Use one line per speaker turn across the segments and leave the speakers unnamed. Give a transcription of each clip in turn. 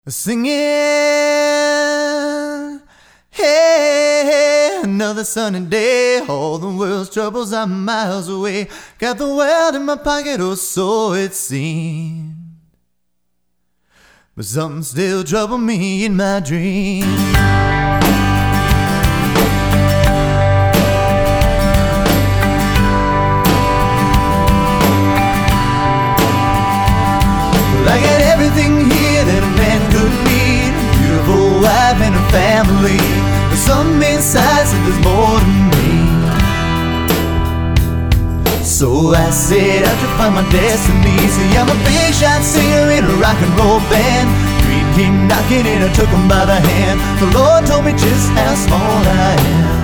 Singing, hey, another sunny day. All the world's troubles are miles away. Got the world in my pocket, or so it seems. But something still troubles me in my dreams. I got everything here that a man could need. A beautiful wife and a family. But something inside said there's more to me. So I set out to find my destiny. See, I'm a big shot singer in a rock and roll band. Dream came knocking and I took him by the hand. The Lord told me just how small I am.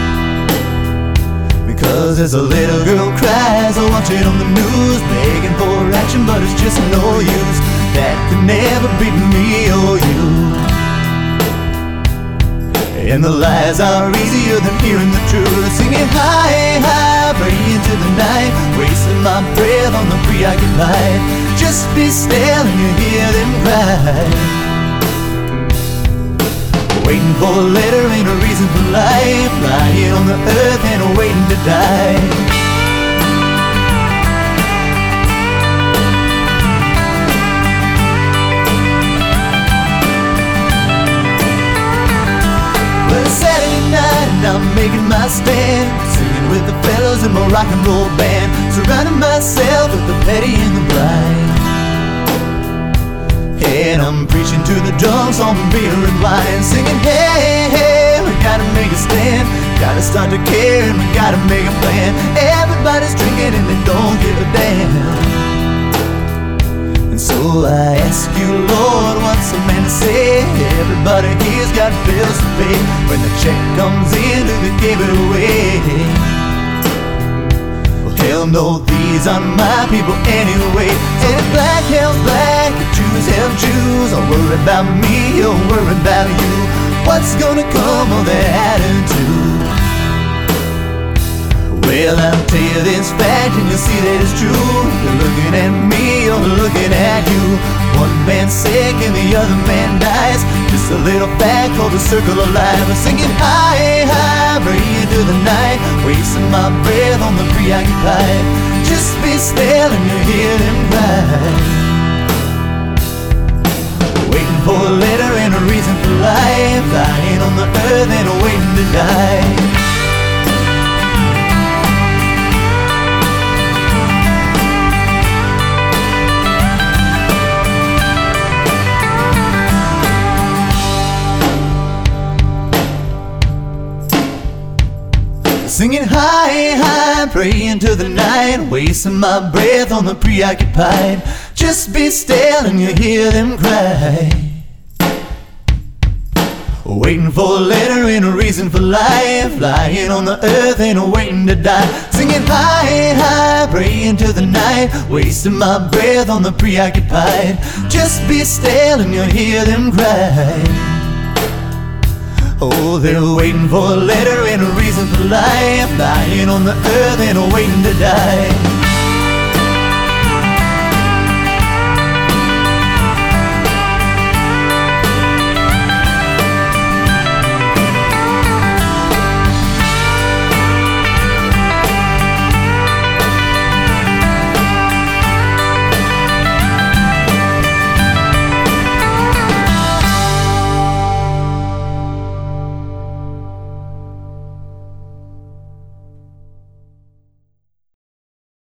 Because as a little girl cries, I watch it on the news, begging for action, but it's just no use. That could never be me or you. And the lies are easier than hearing the truth. Singing high, high, praying to the night, wasting my breath on the preoccupied. Just be still and you hear them cry. Waiting for a letter ain't a reason for life. Lying on the earth and waiting to die. Well, it's Saturday night and I'm making my stand, singing with the fellas in my rock and roll band, surrounding myself with the petty and the blind. And I'm preaching to the drunks on beer and wine, singing, hey, hey, we gotta make a stand. Gotta start to care and we gotta make a plan. Everybody's drinking and they don't give a damn. And so I ask you, Lord, what's a man to say? Everybody here's got bills to pay. When the check comes in, do they give it away? Well, hell no, these aren't my people anyway. And if black hell's black, Jews have Jews. Don't worry about me, you'll worry about you. What's gonna come of their attitude? Well, I'll tell you this fact and you'll see that it's true. You're looking at me, you're looking at you. One man's sick and the other man dies. Just a little fact called the circle of life. I'm singing high, high, praying to the night, wasting my breath on the preoccupied. Just be still and you hear them cry. Waiting for a letter and a reason for life. Lying on the earth and waiting to die. Singing high, high, praying to the night, wasting my breath on the preoccupied. Just be still and you hear them cry. Waiting for a letter and a reason for life. Lying on the earth and waiting to die. Singing high, high, praying to the night, wasting my breath on the preoccupied. Just be still and you hear them cry. Oh, they're waiting for a letter and a reason for life. Lying on the earth and waiting to die.